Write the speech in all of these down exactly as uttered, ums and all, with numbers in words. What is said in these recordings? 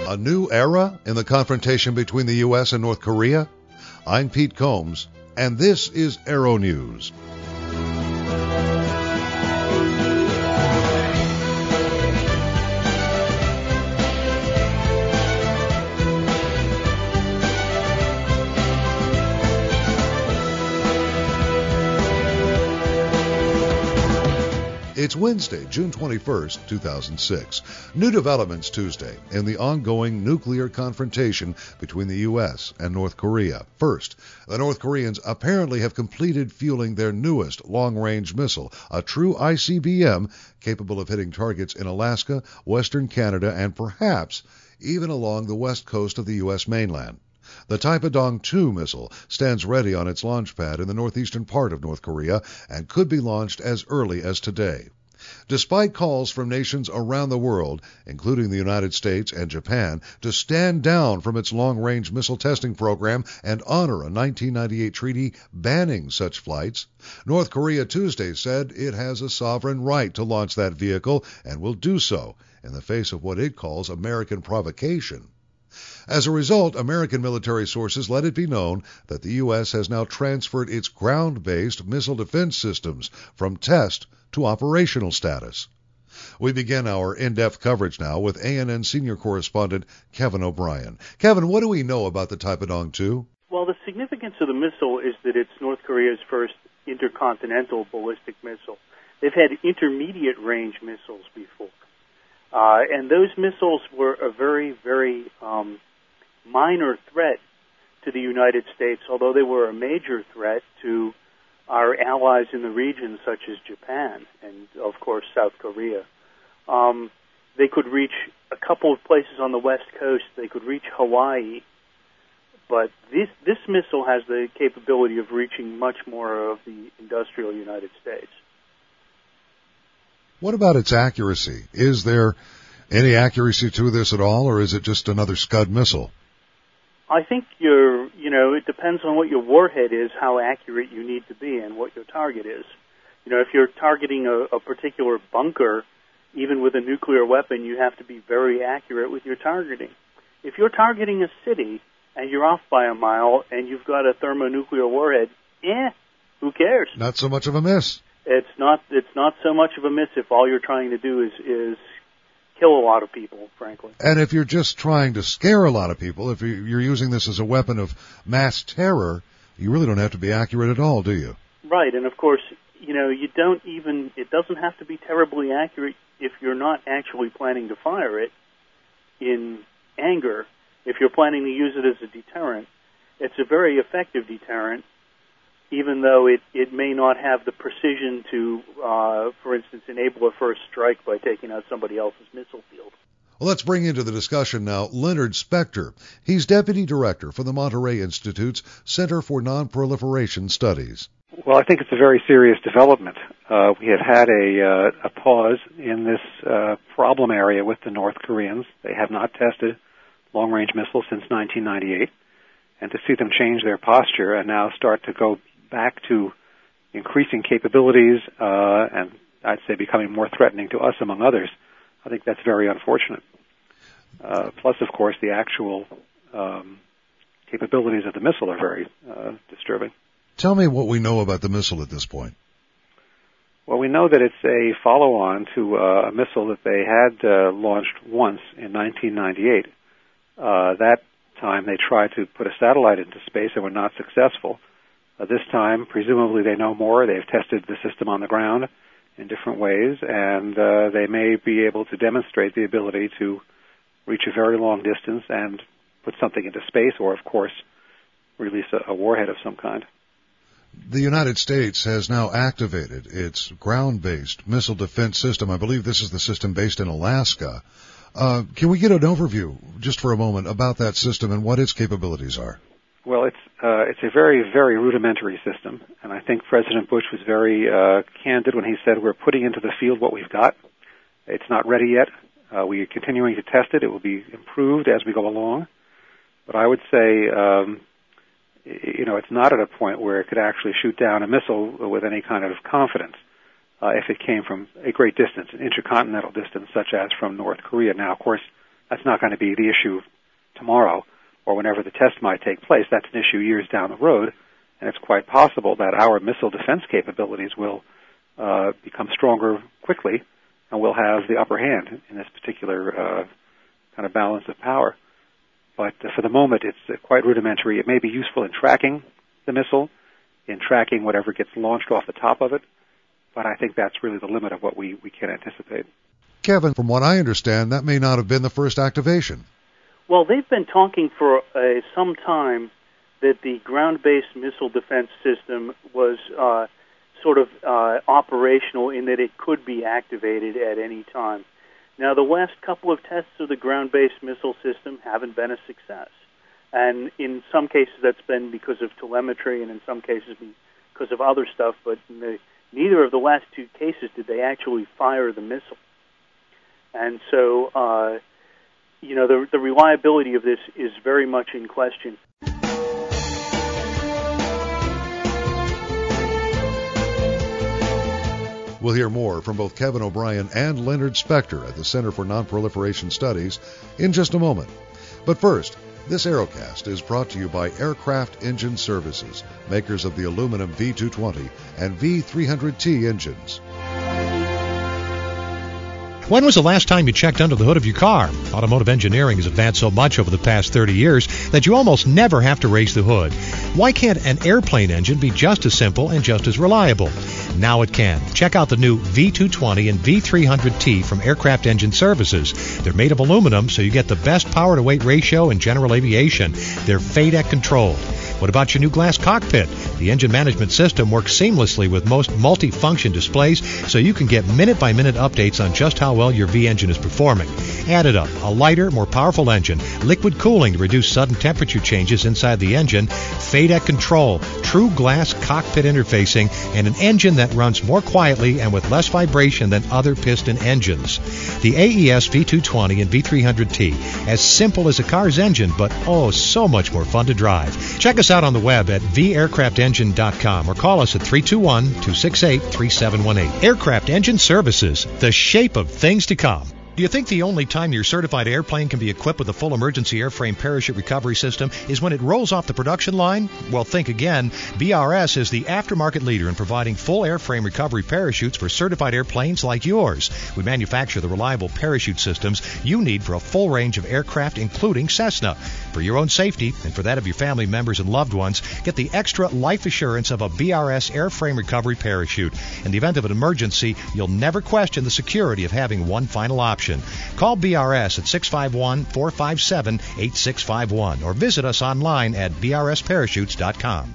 A new era in the confrontation between the U S and North Korea? I'm Pete Combs, and this is Aero News. It's Wednesday, June twenty-first, two thousand six. New developments Tuesday in the ongoing nuclear confrontation between the U S and North Korea. First, the North Koreans apparently have completed fueling their newest long-range missile, a true I C B M capable of hitting targets in Alaska, Western Canada, and perhaps even along the west coast of the U S mainland. The Taepodong two missile stands ready on its launch pad in the northeastern part of North Korea and could be launched as early as today. Despite calls from nations around the world, including the United States and Japan, to stand down from its long-range missile testing program and honor a nineteen ninety-eight treaty banning such flights, North Korea Tuesday said it has a sovereign right to launch that vehicle and will do so in the face of what it calls American provocation. As a result, American military sources let it be known that the U S has now transferred its ground-based missile defense systems from test to operational status. We begin our in-depth coverage now with A N N senior correspondent Kevin O'Brien. Kevin, what do we know about the Taepodong two? Well, the significance of the missile is that it's North Korea's first intercontinental ballistic missile. They've had intermediate-range missiles before. Uh, and those missiles were a very, very um, minor threat to the United States, although they were a major threat to our allies in the region, such as Japan and, of course, South Korea. Um, they could reach a couple of places on the West Coast. They could reach Hawaii. But this, this missile has the capability of reaching much more of the industrial United States. What about its accuracy? Is there any accuracy to this at all, or is it just another Scud missile? I think you're, you know, it depends on what your warhead is, how accurate you need to be, and what your target is. You know, if you're targeting a, a particular bunker, even with a nuclear weapon, you have to be very accurate with your targeting. If you're targeting a city and you're off by a mile and you've got a thermonuclear warhead, eh, who cares? Not so much of a miss. It's not. It's not so much of a miss if all you're trying to do is is kill a lot of people, frankly. And if you're just trying to scare a lot of people, if you're using this as a weapon of mass terror, you really don't have to be accurate at all, do you? Right, and of course, you know, you don't even. It doesn't have to be terribly accurate if you're not actually planning to fire it in anger. If you're planning to use it as a deterrent, it's a very effective deterrent, even though it, it may not have the precision to, uh, for instance, enable a first strike by taking out somebody else's missile field. Well, let's bring into the discussion now Leonard Spector. He's Deputy Director for the Monterey Institute's Center for Non-Proliferation Studies. Well, I think it's a very serious development. Uh, we have had a, uh, a pause in this uh, problem area with the North Koreans. They have not tested long-range missiles since nineteen ninety-eight. And to see them change their posture and now start to go back to increasing capabilities uh, and I'd say becoming more threatening to us among others, I think that's very unfortunate. Uh, plus, of course, the actual um, capabilities of the missile are very uh, disturbing. Tell me what we know about the missile at this point. Well, we know that it's a follow-on to uh, a missile that they had uh, launched once in nineteen ninety-eight. Uh, that time they tried to put a satellite into space and were not successful. Uh, this time, presumably they know more. They've tested the system on the ground in different ways, and uh, they may be able to demonstrate the ability to reach a very long distance and put something into space or, of course, release a, a warhead of some kind. The United States has now activated its ground-based missile defense system. I believe this is the system based in Alaska. Uh, can we get an overview, just for a moment, about that system and what its capabilities are? Well, it's uh, it's a very, very rudimentary system, and I think President Bush was very uh, candid when he said we're putting into the field what we've got. It's not ready yet. Uh, we are continuing to test it. It will be improved as we go along. But I would say, um, you know, it's not at a point where it could actually shoot down a missile with any kind of confidence. Uh, if it came from a great distance, an intercontinental distance, such as from North Korea. Now, of course, that's not going to be the issue tomorrow or whenever the test might take place. That's an issue years down the road, and it's quite possible that our missile defense capabilities will uh, become stronger quickly, and we'll have the upper hand in this particular uh, kind of balance of power. But uh, for the moment, it's uh, quite rudimentary. It may be useful in tracking the missile, in tracking whatever gets launched off the top of it, but I think that's really the limit of what we, we can anticipate. Kevin, from what I understand, that may not have been the first activation. Well, they've been talking for uh, some time that the ground-based missile defense system was uh, sort of uh, operational in that it could be activated at any time. Now, the last couple of tests of the ground-based missile system haven't been a success. And in some cases that's been because of telemetry and in some cases because of other stuff, but in the, neither of the last two cases did they actually fire the missile. And so, uh, you know, the, the reliability of this is very much in question. We'll hear more from both Kevin O'Brien and Leonard Spector at the Center for Nonproliferation Studies in just a moment. But first, this Aerocast is brought to you by Aircraft Engine Services, makers of the aluminum V two twenty and V three hundred T engines. When was the last time you checked under the hood of your car? Automotive engineering has advanced so much over the past thirty years that you almost never have to raise the hood. Why can't an airplane engine be just as simple and just as reliable? Now it can. Check out the new V two twenty and V three hundred T from Aircraft Engine Services. They're made of aluminum, so you get the best power-to-weight ratio in general aviation. They're F A D E C controlled. What about your new glass cockpit? The engine management system works seamlessly with most multi-function displays, so you can get minute-by-minute updates on just how well your V engine is performing. Add it up. A lighter, more powerful engine, liquid cooling to reduce sudden temperature changes inside the engine, F A D E C control, true glass cockpit interfacing, and an engine that runs more quietly and with less vibration than other piston engines. The A E S V two twenty and V three hundred T, as simple as a car's engine, but oh, so much more fun to drive. Check us out on the web at v aircraft engine dot com or call us at three two one, two six eight, three seven one eight. Aircraft Engine Services, the shape of things to come. Do you think the only time your certified airplane can be equipped with a full emergency airframe parachute recovery system is when it rolls off the production line? Well, think again. B R S is the aftermarket leader in providing full airframe recovery parachutes for certified airplanes like yours. We manufacture the reliable parachute systems you need for a full range of aircraft, including Cessna. For your own safety and for that of your family members and loved ones, get the extra life assurance of a B R S airframe recovery parachute. In the event of an emergency, you'll never question the security of having one final option. Call B R S at six five one, four five seven, eight six five one or visit us online at b r s parachutes dot com.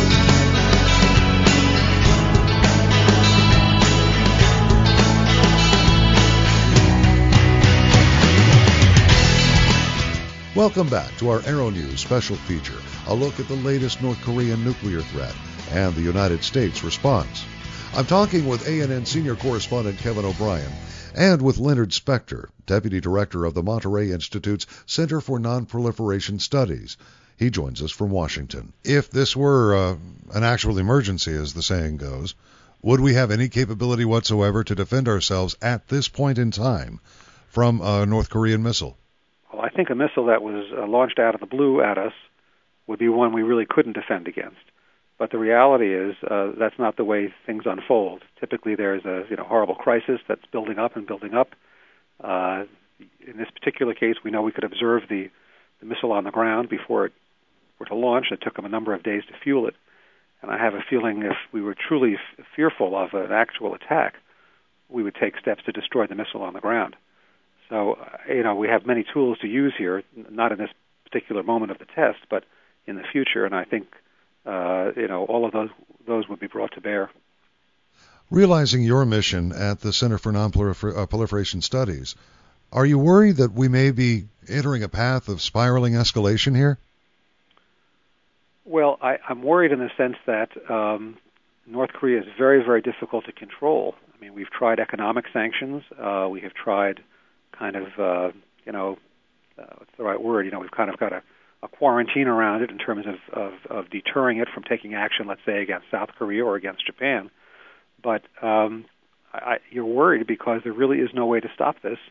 Welcome back to our Aero News special feature, a look at the latest North Korean nuclear threat and the United States response. I'm talking with A N N senior correspondent Kevin O'Brien and with Leonard Spector, Deputy Director of the Monterey Institute's Center for Nonproliferation Studies. He joins us from Washington. If this were uh, an actual emergency, as the saying goes, would we have any capability whatsoever to defend ourselves at this point in time from a North Korean missile? Well, I think a missile that was uh, launched out of the blue at us would be one we really couldn't defend against. But the reality is uh, that's not the way things unfold. Typically, there's a you know horrible crisis that's building up and building up. Uh, in this particular case, we know we could observe the, the missile on the ground before it were to launch. It took them a number of days to fuel it. And I have a feeling if we were truly f- fearful of an actual attack, we would take steps to destroy the missile on the ground. So, uh, you know, we have many tools to use here, not in this particular moment of the test, but in the future. And I think Uh, you know, all of those those would be brought to bear. Realizing your mission at the Center for Nonproliferation Studies, are you worried that we may be entering a path of spiraling escalation here? Well, I, I'm worried in the sense that um, North Korea is very, very difficult to control. I mean, we've tried economic sanctions. Uh, we have tried kind of, uh, you know, uh, what's the right word? You know, we've kind of got a a quarantine around it in terms of, of, of deterring it from taking action, let's say, against South Korea or against Japan. But um, I, you're worried because there really is no way to stop this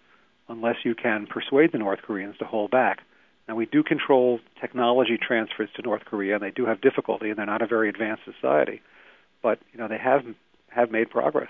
unless you can persuade the North Koreans to hold back. Now, we do control technology transfers to North Korea, and they do have difficulty, and they're not a very advanced society. But, you know, they have have made progress.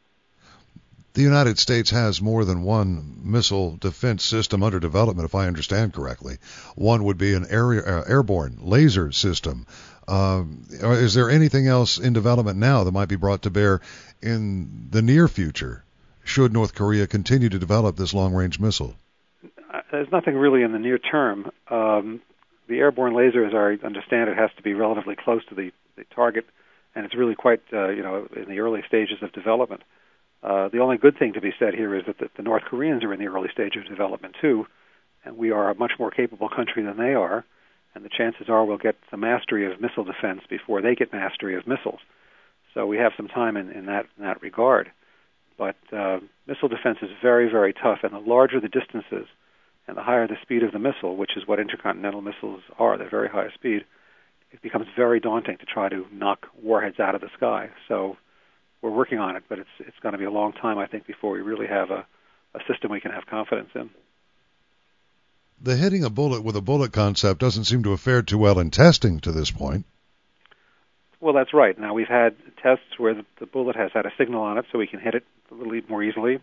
The United States has more than one missile defense system under development, if I understand correctly. One would be an air, uh, airborne laser system. Uh, is there anything else in development now that might be brought to bear in the near future, should North Korea continue to develop this long-range missile? There's nothing really in the near term. Um, the airborne laser, as I understand it, has to be relatively close to the, the target, and it's really quite, uh, you know, in the early stages of development. Uh, the only good thing to be said here is that the, the North Koreans are in the early stage of development, too, and we are a much more capable country than they are, and the chances are we'll get some mastery of missile defense before they get mastery of missiles. So we have some time in, in, that, in that regard. But uh, missile defense is very, very tough, and the larger the distances and the higher the speed of the missile, which is what intercontinental missiles are, they're very high speed, it becomes very daunting to try to knock warheads out of the sky. So we're working on it, but it's it's going to be a long time, I think, before we really have a, a system we can have confidence in. The hitting a bullet with a bullet concept doesn't seem to have fared too well in testing to this point. Well, that's right. Now, we've had tests where the, the bullet has had a signal on it so we can hit it a little more easily.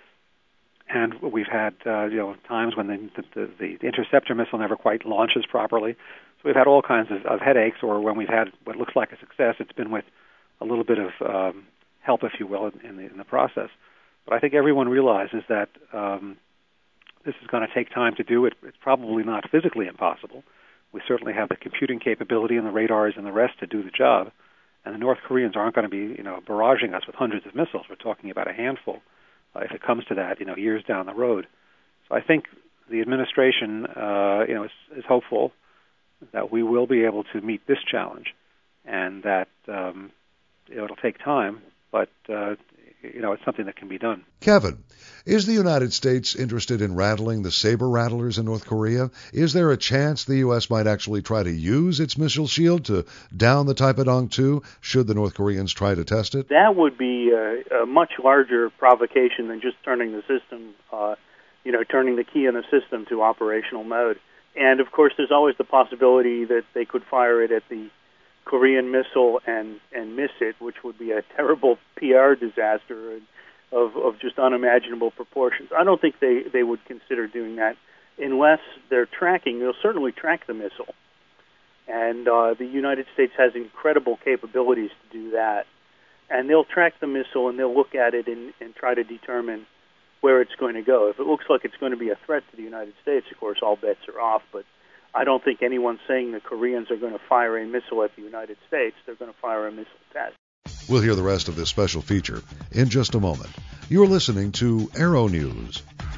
And we've had uh, you know times when the, the, the interceptor missile never quite launches properly. So we've had all kinds of, of headaches, or when we've had what looks like a success, it's been with a little bit of um, help, if you will, in the, in the process. But I think everyone realizes that um, this is going to take time to do. It, it's probably not physically impossible. We certainly have the computing capability and the radars and the rest to do the job. And the North Koreans aren't going to be, you know, barraging us with hundreds of missiles. We're talking about a handful, uh, if it comes to that, you know, years down the road. So I think the administration, uh, you know, is, is hopeful that we will be able to meet this challenge, and that um, you know, it'll take time, but uh, you know, it's something that can be done. Kevin, is the United States interested in rattling the saber rattlers in North Korea? Is there a chance the U S might actually try to use its missile shield to down the Taepodong two should the North Koreans try to test it? That would be a, a much larger provocation than just turning the system, uh, you know, turning the key in the system to operational mode. And, of course, there's always the possibility that they could fire it at the Korean missile and, and miss it, which would be a terrible P R disaster of, of just unimaginable proportions. I don't think they, they would consider doing that unless they're tracking. They'll certainly track the missile. And uh, the United States has incredible capabilities to do that. And they'll track the missile, and they'll look at it and, and try to determine where it's going to go. If it looks like it's going to be a threat to the United States, of course, all bets are off, but I don't think anyone's saying the Koreans are going to fire a missile at the United States. They're going to fire a missile test. We'll hear the rest of this special feature in just a moment. You're listening to Aero News.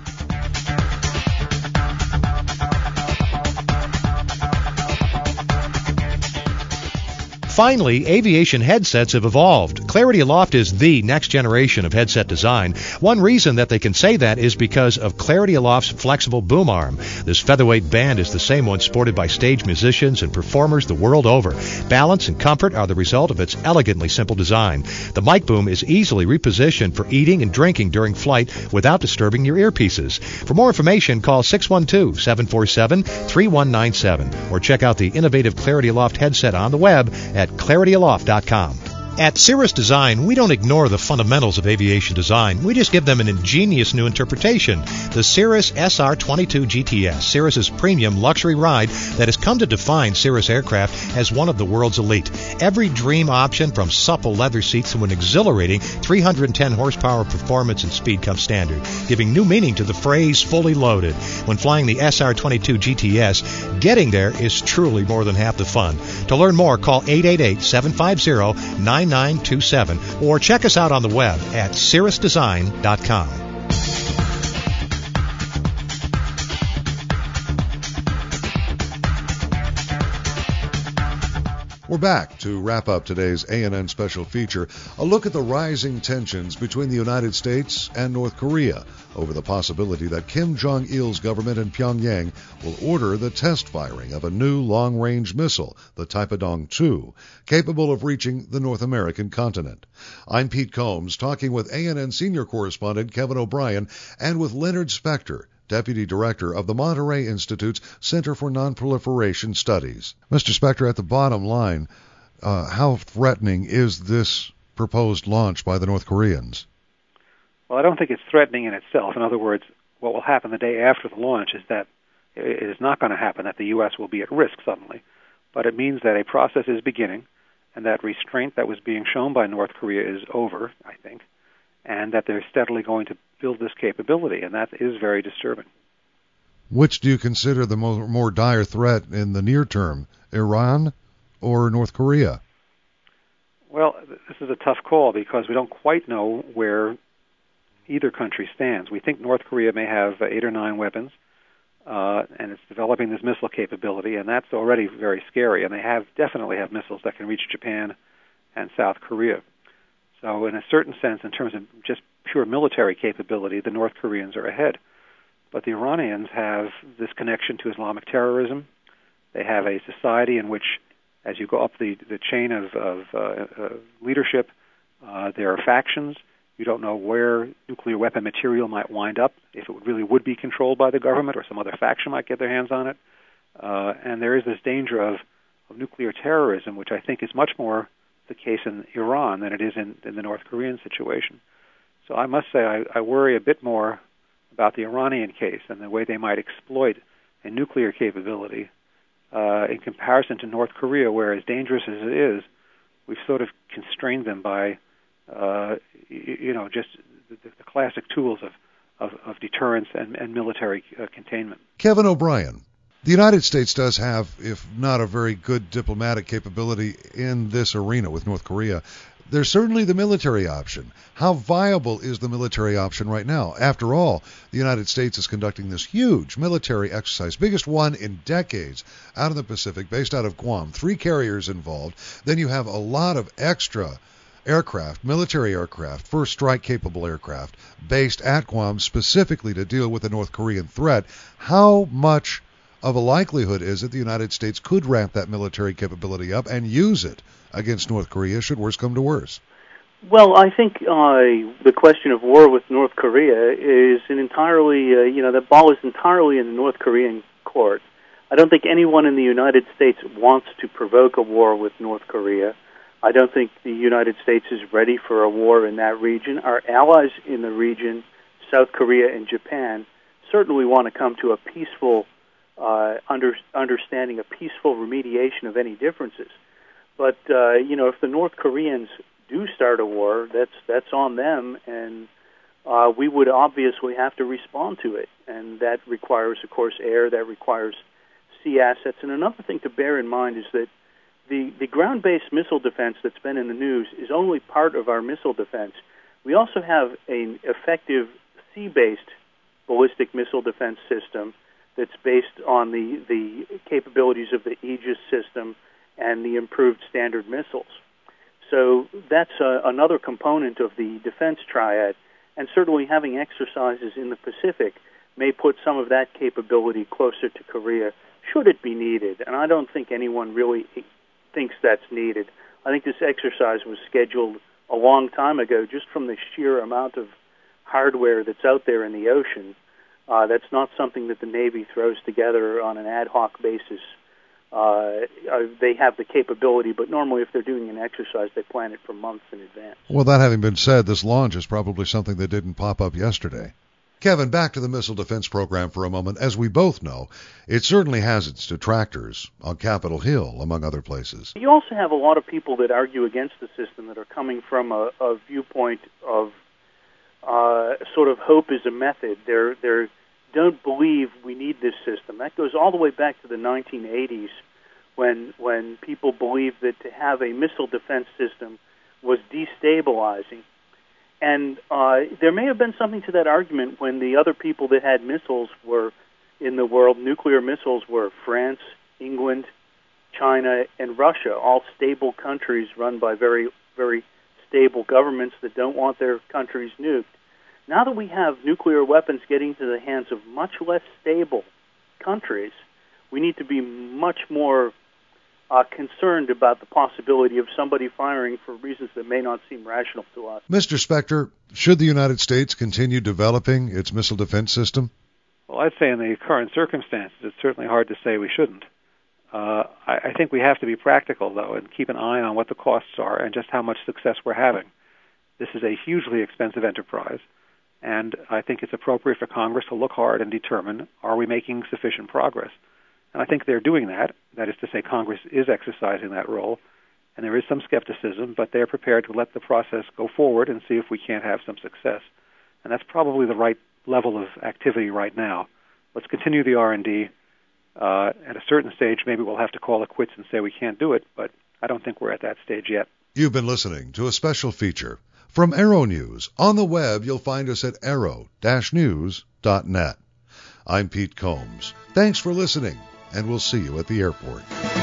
Finally, aviation headsets have evolved. Clarity Aloft is the next generation of headset design. One reason that they can say that is because of Clarity Aloft's flexible boom arm. This featherweight band is the same one sported by stage musicians and performers the world over. Balance and comfort are the result of its elegantly simple design. The mic boom is easily repositioned for eating and drinking during flight without disturbing your earpieces. For more information, call six one two, seven four seven, three one nine seven or check out the innovative Clarity Aloft headset on the web at clarity aloft dot com. At Cirrus Design, we don't ignore the fundamentals of aviation design. We just give them an ingenious new interpretation. The Cirrus S R twenty-two G T S, Cirrus's premium luxury ride that has come to define Cirrus aircraft as one of the world's elite. Every dream option, from supple leather seats to an exhilarating three hundred ten horsepower performance and speed, comes standard, giving new meaning to the phrase fully loaded. When flying the S R twenty-two G T S, getting there is truly more than half the fun. To learn more, call eight eight eight, seven five zero, nine nine two seven or check us out on the web at cirrus design dot com. We're We're back to wrap up today's A N N special feature, a look at the rising tensions between the United States and North Korea over the possibility that Kim Jong-il's government in Pyongyang will order the test firing of a new long-range missile, the Taepodong two, capable of reaching the North American continent. I'm Pete Combs, talking with A N N senior correspondent Kevin O'Brien and with Leonard Spector, Deputy Director of the Monterey Institute's Center for Nonproliferation Studies. Mister Spector, at the bottom line, uh, how threatening is this proposed launch by the North Koreans? Well, I don't think it's threatening in itself. In other words, what will happen the day after the launch is that it is not going to happen that the U S will be at risk suddenly, but it means that a process is beginning and that restraint that was being shown by North Korea is over, I think, and that they're steadily going to build this capability, and that is very disturbing. Which do you consider the more, more dire threat in the near term, Iran or North Korea? Well, this is a tough call because we don't quite know where either country stands. We think North Korea may have eight or nine weapons, uh, and it's developing this missile capability, and that's already very scary, and they have definitely have missiles that can reach Japan and South Korea. So in a certain sense, in terms of just pure military capability, the North Koreans are ahead. But the Iranians have this connection to Islamic terrorism. They have a society in which, as you go up the, the chain of, of uh, uh, leadership, uh, there are factions. You don't know where nuclear weapon material might wind up, if it really would be controlled by the government or some other faction might get their hands on it. Uh, and there is this danger of, of nuclear terrorism, which I think is much more the case in Iran than it is in, in the North Korean situation. So I must say I, I worry a bit more about the Iranian case and the way they might exploit a nuclear capability uh, in comparison to North Korea, where as dangerous as it is, we've sort of constrained them by, uh, you, you know, just the, the classic tools of, of, of deterrence and, and military uh, containment. Kevin O'Brien. The United States does have, if not a very good diplomatic capability in this arena with North Korea, there's certainly the military option. How viable is the military option right now? After all, the United States is conducting this huge military exercise, biggest one in decades, out in the Pacific, based out of Guam. Three carriers involved. Then you have a lot of extra aircraft, military aircraft, first strike-capable aircraft, based at Guam specifically to deal with the North Korean threat. How much of a likelihood is it the United States could ramp that military capability up and use it against North Korea should worse come to worse? Well, I think uh, the question of war with North Korea is an entirely, uh, you know, the ball is entirely in the North Korean court. I don't think anyone in the United States wants to provoke a war with North Korea. I don't think the United States is ready for a war in that region. Our allies in the region, South Korea and Japan, certainly want to come to a peaceful Uh, under, understanding a peaceful remediation of any differences. But, uh, you know, if the North Koreans do start a war, that's that's on them, and uh, we would obviously have to respond to it. And that requires, of course, air, that requires sea assets. And another thing to bear in mind is that the, the ground-based missile defense that's been in the news is only part of our missile defense. We also have an effective sea-based ballistic missile defense system that's based on the, the capabilities of the Aegis system and the improved Standard missiles. So that's uh, another component of the defense triad, and certainly having exercises in the Pacific may put some of that capability closer to Korea, should it be needed. And I don't think anyone really thinks that's needed. I think this exercise was scheduled a long time ago just from the sheer amount of hardware that's out there in the ocean. Uh, that's not something that the Navy throws together on an ad hoc basis. Uh, they have the capability, but normally if they're doing an exercise, they plan it for months in advance. Well, that having been said, this launch is probably something that didn't pop up yesterday. Kevin, back to the missile defense program for a moment. As we both know, it certainly has its detractors on Capitol Hill, among other places. You also have a lot of people that argue against the system that are coming from a, a viewpoint of uh, sort of hope is a method. They're, they're don't believe we need this system. That goes all the way back to the nineteen eighties when when people believed that to have a missile defense system was destabilizing. And uh, there may have been something to that argument when the other people that had missiles were in the world, nuclear missiles were France, England, China, and Russia, all stable countries run by very, very stable governments that don't want their countries nuked. Now that we have nuclear weapons getting to the hands of much less stable countries, we need to be much more uh, concerned about the possibility of somebody firing for reasons that may not seem rational to us. Mister Spector, should the United States continue developing its missile defense system? Well, I'd say in the current circumstances, it's certainly hard to say we shouldn't. Uh, I, I think we have to be practical, though, and keep an eye on what the costs are and just how much success we're having. This is a hugely expensive enterprise, and I think it's appropriate for Congress to look hard and determine, are we making sufficient progress? And I think they're doing that. That is to say, Congress is exercising that role, and there is some skepticism, but they're prepared to let the process go forward and see if we can't have some success. And that's probably the right level of activity right now. Let's continue the R and D. Uh, at a certain stage, maybe we'll have to call it quits and say we can't do it, but I don't think we're at that stage yet. You've been listening to a special feature from Aero News. On the web, you'll find us at aero dash news dot net. I'm Pete Combs. Thanks for listening, and we'll see you at the airport.